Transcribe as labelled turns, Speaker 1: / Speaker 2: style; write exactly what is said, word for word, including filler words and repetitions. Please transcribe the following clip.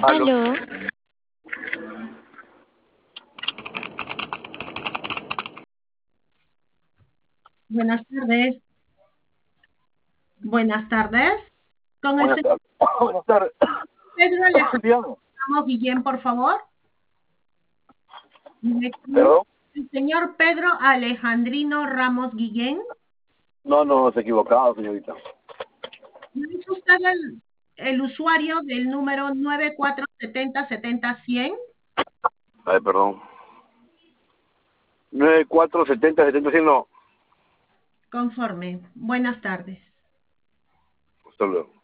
Speaker 1: Aló.
Speaker 2: Aló,
Speaker 3: Buenas tardes. Buenas tardes. Con el
Speaker 1: Buenas
Speaker 3: señor
Speaker 1: tardes. Buenas tardes.
Speaker 3: Pedro Alejandro
Speaker 1: Dígame.
Speaker 3: Ramos Guillén, por favor.
Speaker 1: ¿Perdón?
Speaker 3: El señor Pedro Alejandrino Ramos Guillén.
Speaker 1: No, no, se ha equivocado, señorita.
Speaker 3: ¿No es usted el, el usuario del número nueve cuatro siete cero siete cero cien?
Speaker 1: Ay, perdón. nueve cuatro setenta setenta cien, no.
Speaker 3: Conforme. Buenas tardes.
Speaker 1: Hasta luego.